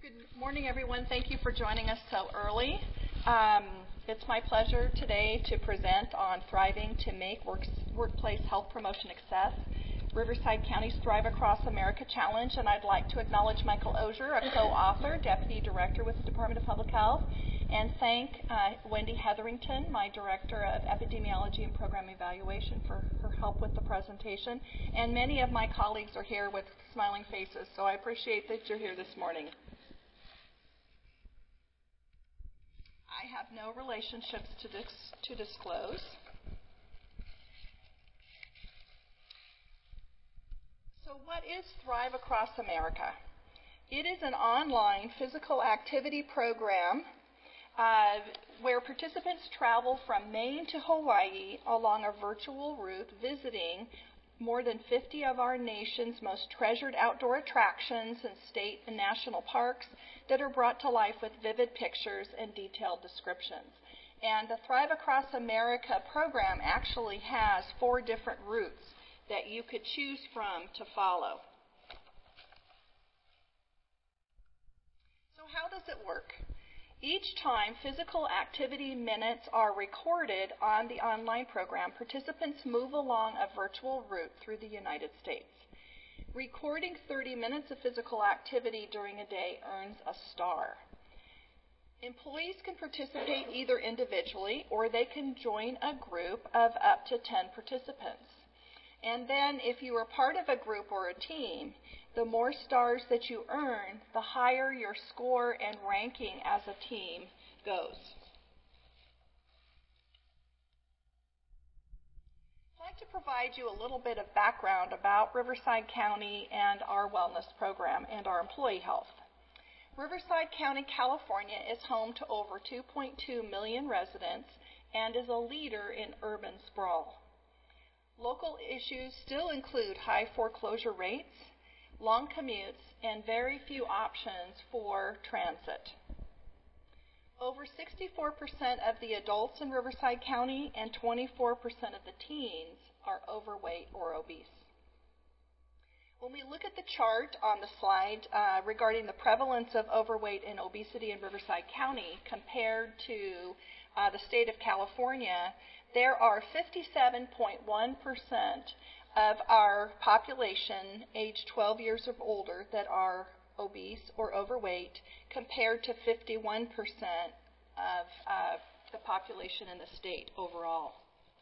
Good morning, everyone. Thank you for joining us so early. It's my pleasure today to present on Thriving to Make Workplace Health Promotion Success, Riverside County's Thrive Across America Challenge, and I'd like to acknowledge Michael Ozier, a co-author, Deputy Director with the Department of Public Health, and thank Wendy Hetherington, my Director of Epidemiology and Program Evaluation, for her help with the presentation. And many of my colleagues are here with smiling faces, so I appreciate that you're here this morning. I have no relationships to disclose. So what is Thrive Across America? It is an online physical activity program where participants travel from Maine to Hawaii along a virtual route, visiting more than 50 of our nation's most treasured outdoor attractions in state and national parks that are brought to life with vivid pictures and detailed descriptions. And the Thrive Across America program actually has 4 different routes that you could choose from to follow. So how does it work? Each time physical activity minutes are recorded on the online program, participants move along a virtual route through the United States. Recording 30 minutes of physical activity during a day earns a star. Employees can participate either individually or they can join a group of up to 10 participants. And then if you are part of a group or a team, the more stars that you earn, the higher your score and ranking as a team goes. I'd like to provide you a little bit of background about Riverside County and our wellness program and our employee health. Riverside County, California is home to over 2.2 million residents and is a leader in urban sprawl. Local issues still include high foreclosure rates, long commutes, and very few options for transit. Over 64% of the adults in Riverside County and 24% of the teens are overweight or obese. When we look at the chart on the slide regarding the prevalence of overweight and obesity in Riverside County compared to the state of California, there are 57.1% of our population aged 12 years or older that are obese or overweight, compared to 51% of the population in the state overall.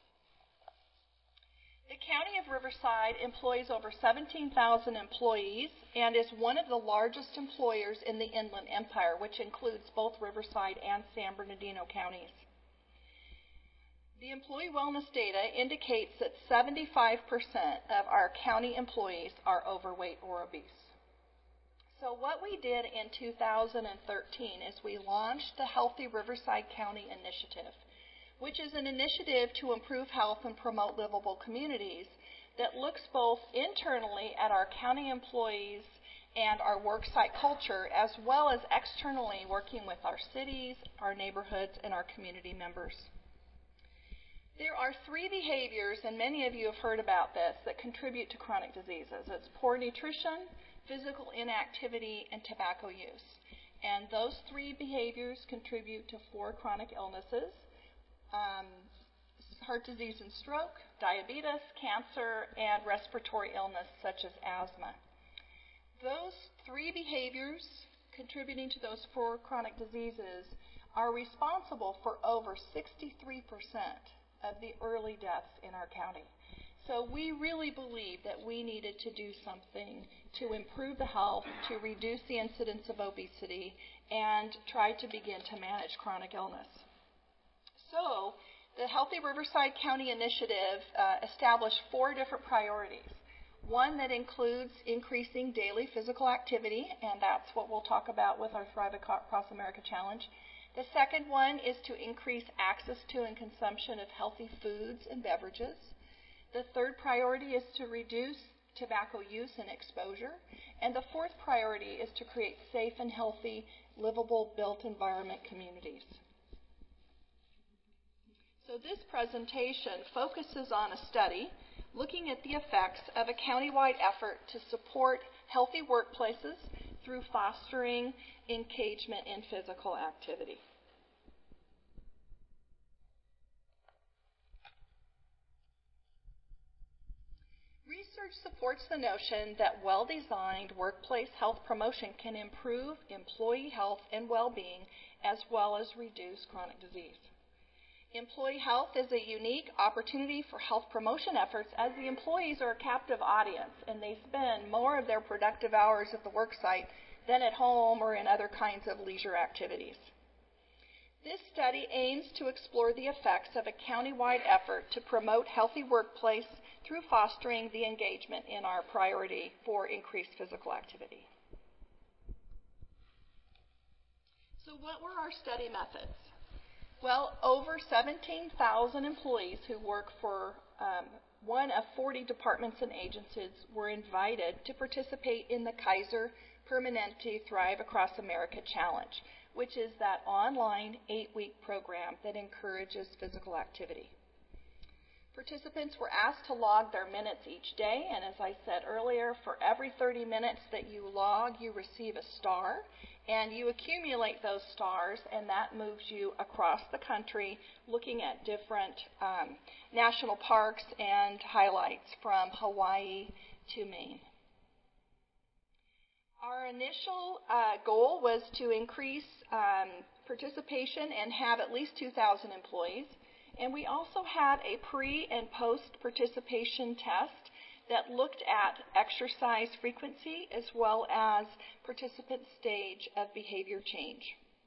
The County of Riverside employs over 17,000 employees and is one of the largest employers in the Inland Empire, which includes both Riverside and San Bernardino counties. The employee wellness data indicates that 75% of our county employees are overweight or obese. So what we did in 2013 is we launched the Healthy Riverside County Initiative, which is an initiative to improve health and promote livable communities that looks both internally at our county employees and our worksite culture, as well as externally working with our cities, our neighborhoods, and our community members. There are 3 behaviors, and many of you have heard about this, that contribute to chronic diseases. It's poor nutrition, physical inactivity, and tobacco use. And those 3 behaviors contribute to 4 chronic illnesses: heart disease and stroke, diabetes, cancer, and respiratory illness such as asthma. Those 3 behaviors contributing to those 4 chronic diseases are responsible for over 63% of the early deaths in our county. So we really believe that we needed to do something to improve the health, to reduce the incidence of obesity, and try to begin to manage chronic illness. So the Healthy Riverside County Initiative established 4 different priorities. One that includes increasing daily physical activity, and that's what we'll talk about with our Thrive Across America Challenge. The second one is to increase access to and consumption of healthy foods and beverages. The third priority is to reduce tobacco use and exposure. And the fourth priority is to create safe and healthy, livable, built environment communities. So this presentation focuses on a study looking at the effects of a countywide effort to support healthy workplaces through fostering engagement in physical activity. Research supports the notion that well-designed workplace health promotion can improve employee health and well-being as well as reduce chronic disease. Employee health is a unique opportunity for health promotion efforts as the employees are a captive audience and they spend more of their productive hours at the work site than at home or in other kinds of leisure activities. This study aims to explore the effects of a countywide effort to promote healthy workplace through fostering the engagement in our priority for increased physical activity. So what were our study methods? Well, over 17,000 employees who work for one of 40 departments and agencies were invited to participate in the Kaiser Permanente Thrive Across America Challenge, which is that online 8-week program that encourages physical activity. Participants were asked to log their minutes each day, and as I said earlier, for every 30 minutes that you log, you receive a star, and you accumulate those stars, and that moves you across the country looking at different national parks and highlights from Hawaii to Maine. Our initial goal was to increase participation and have at least 2,000 employees. And we also had a pre- and post-participation test that looked at exercise frequency as well as participant stage of behavior change.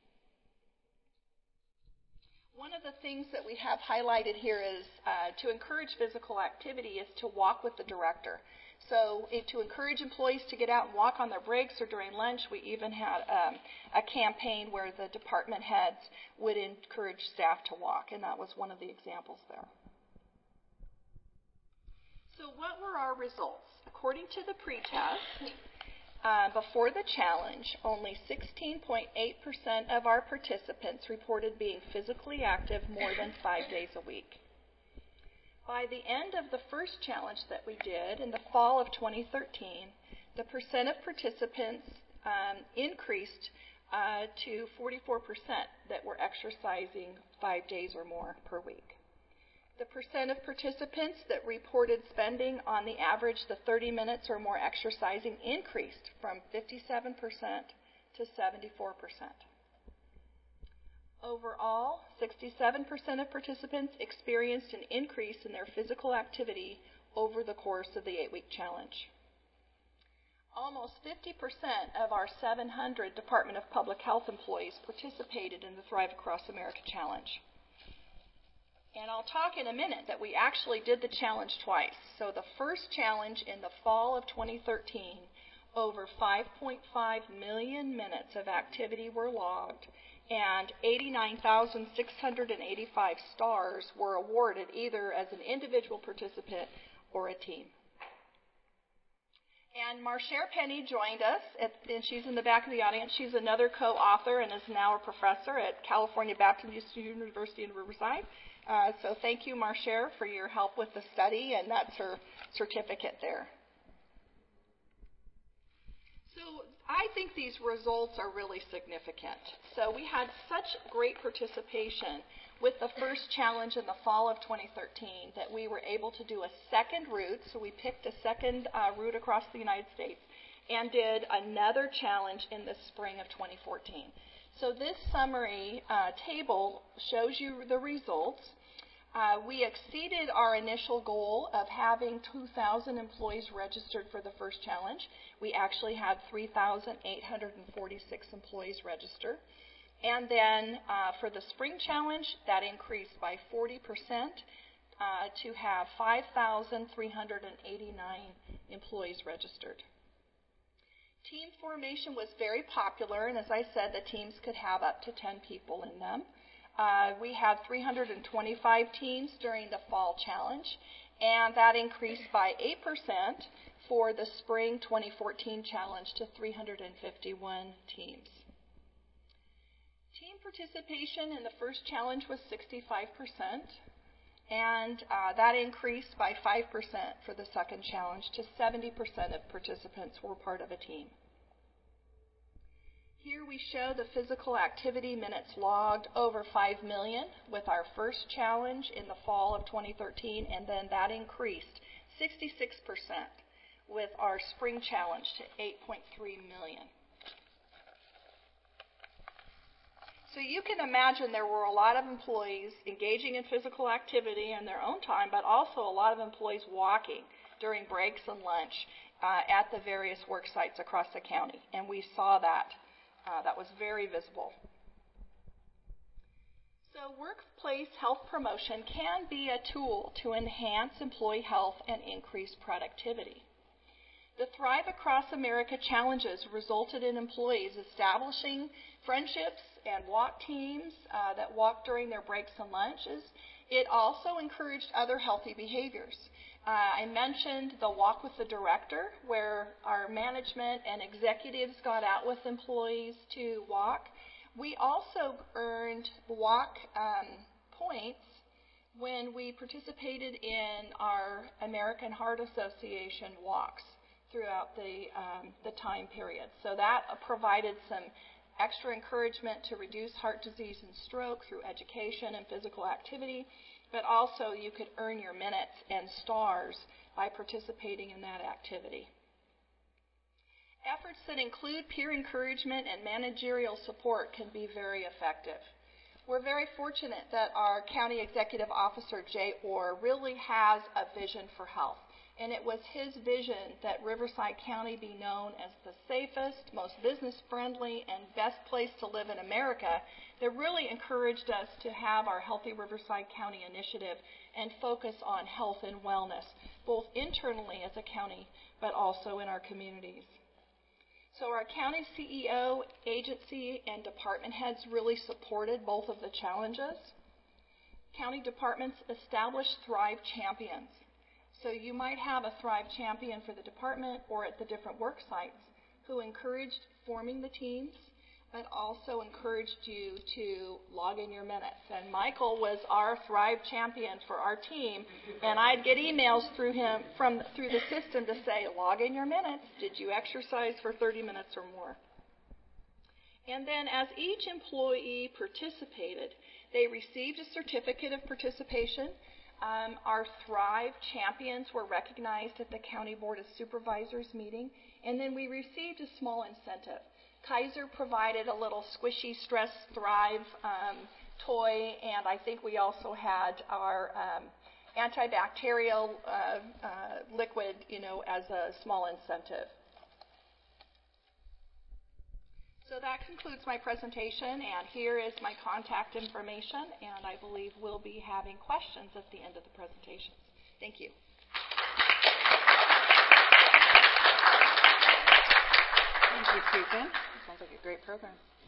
One of the things that we have highlighted here is to encourage physical activity is to walk with the director. So to encourage employees to get out and walk on their breaks or during lunch, we even had a campaign where the department heads would encourage staff to walk, and that was one of the examples there. So what were our results? According to the pretest, before the challenge, only 16.8% of our participants reported being physically active more than 5 days a week. By the end of the first challenge that we did in the fall of 2013, the percent of participants increased to 44% that were exercising 5 days or more per week. The percent of participants that reported spending on the average the 30 minutes or more exercising increased from 57% to 74%. Overall, 67% of participants experienced an increase in their physical activity over the course of the 8-week challenge. Almost 50% of our 700 Department of Public Health employees participated in the Thrive Across America Challenge. And I'll talk in a minute that we actually did the challenge twice. So the first challenge in the fall of 2013, over 5.5 million minutes of activity were logged, and 89,685 stars were awarded either as an individual participant or a team. And Marchere Penny joined us, and she's in the back of the audience. She's another co-author and is now a professor at California Baptist University in Riverside. So thank you, Marchere, for your help with the study, and that's her certificate there. So I think these results are really significant. So we had such great participation with the first challenge in the fall of 2013 that we were able to do a second route. So we picked a second route across the United States and did another challenge in the spring of 2014. So this summary table shows you the results. We exceeded our initial goal of having 2,000 employees registered for the first challenge. We actually had 3,846 employees register. And then for the spring challenge, that increased by 40% to have 5,389 employees registered. Team formation was very popular, and as I said, the teams could have up to 10 people in them. We had 325 teams during the fall challenge, and that increased by 8% for the spring 2014 challenge to 351 teams. Team participation in the first challenge was 65%, and that increased by 5% for the second challenge to 70% of participants were part of a team. we show the physical activity minutes logged, over 5 million with our first challenge in the fall of 2013, and then that increased 66% with our spring challenge to 8.3 million. So you can imagine there were a lot of employees engaging in physical activity in their own time, but also a lot of employees walking during breaks and lunch at the various work sites across the county. And we saw that. That was very visible. So workplace health promotion can be a tool to enhance employee health and increase productivity. The Thrive Across America challenges resulted in employees establishing friendships and walk teams that walk during their breaks and lunches. It also encouraged other healthy behaviors. I mentioned the walk with the director, where our management and executives got out with employees to walk. We also earned walk points when we participated in our American Heart Association walks throughout the time period. So that provided some extra encouragement to reduce heart disease and stroke through education and physical activity, but also you could earn your minutes and stars by participating in that activity. Efforts that include peer encouragement and managerial support can be very effective. We're very fortunate that our County Executive Officer, Jay Orr, really has a vision for health. And it was his vision that Riverside County be known as the safest, most business-friendly, and best place to live in America that really encouraged us to have our Healthy Riverside County initiative and focus on health and wellness, both internally as a county, but also in our communities. So our county CEO, agency, and department heads really supported both of the challenges. County departments established Thrive Champions. So you might have a Thrive champion for the department or at the different work sites who encouraged forming the teams, but also encouraged you to log in your minutes. And Michael was our Thrive champion for our team, and I'd get emails through him through the system to say, log in your minutes. Did you exercise for 30 minutes or more? And then as each employee participated, they received a certificate of participation. Our Thrive champions were recognized at the County Board of Supervisors meeting, and then we received a small incentive. Kaiser provided a little squishy Stress Thrive toy, and I think we also had our antibacterial liquid, as a small incentive. So that concludes my presentation, and here is my contact information, and I believe we'll be having questions at the end of the presentations. Thank you. Thank you, Susan. Sounds like a great program.